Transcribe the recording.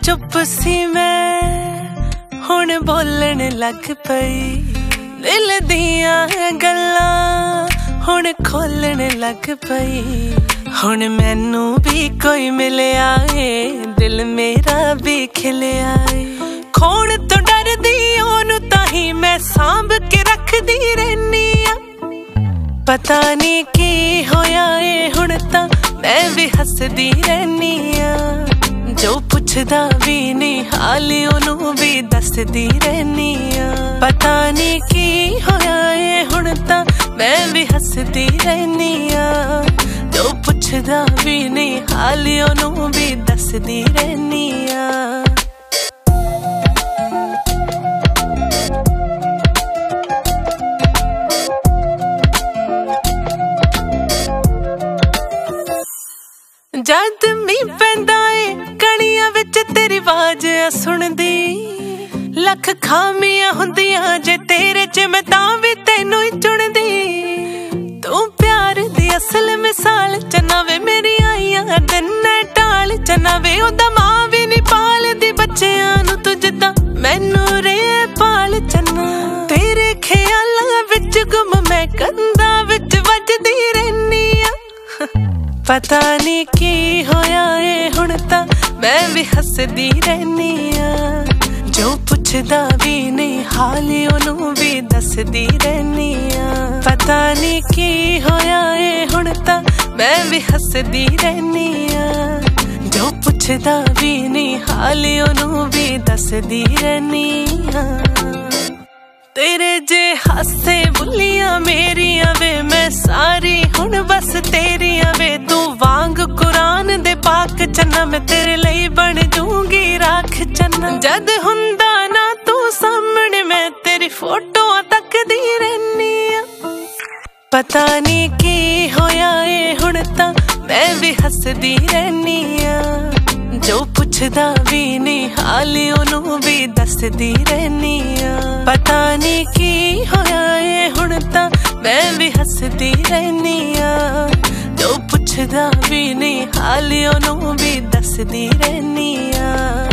चुप सी मैं हुण बोलण लग पई, दिल दियां गल्लां हुण खोलण लग पई। हुण मैनू भी कोई मिलिया ए, दिल मेरा भी खिलिया ए। खोण तो डरदी ओनू ताही मैं सांभ के रखदी रहनी आ। पता नहीं की होया ए हुण तां मैं भी हसदी रहनी आ। जो पुछदा भी नहीं हाल ओनू भी दसदी रहनी आ। पता नहीं की होया ए हुण तां मैं भी हसदी रहनी आ। जो पुछदा भी नहीं हाल ओनू भी दसदी रहनी आ। जद मीं पैंदा ए कणियां विच तेरी आवाज सुणदी, लख खामियां हुंदियां जे तेरे च मैं तां भी तैनू ही चुणदी। तू प्यार दी असल मिसाल चना वे मेरी आईयां दिन टाल चना वे ओदा मां भी नहीं पालदी बच्चियां नू तू जिद्दां मैनू रे पाल चना। तेरे ख्यालां विच गुम मैं कंधां विच वजदी रहनी आ। पता नहीं की होया ए हुण तां मैं भी हसदी रहनी आ। जो पुछदा भी नहीं हाल ओनू भी दसदी रहनी आ। पता नहीं की होया ए हुण तां मैं भी हसदी रहनी आ। जो पुछदा भी नहीं हाल ओनू भी दसदी रहनी आ। तेरे जे हासे बुलियां मेरियां वे मैं सारी हुण बस तेरियां वे। तू वांग कुरान दे पाक चन्ना मैं तेरे लिए बन जूंगी राख चन्ना। जद हुंदा ना तू सामने मैं तेरी फोटो तकदी रहनी आ। पता नहीं की होया ए हुण तां मैं भी हसदी रहनी आ। जो पुछदा भी नहीं हाल ओनू भी दसदी रहनी आ। पता नहीं की होया ए हुण तां मैं भी हसदी रहनी आ। जो पुछदा भी नहीं हाल ओनू भी दसदी रहनी आ।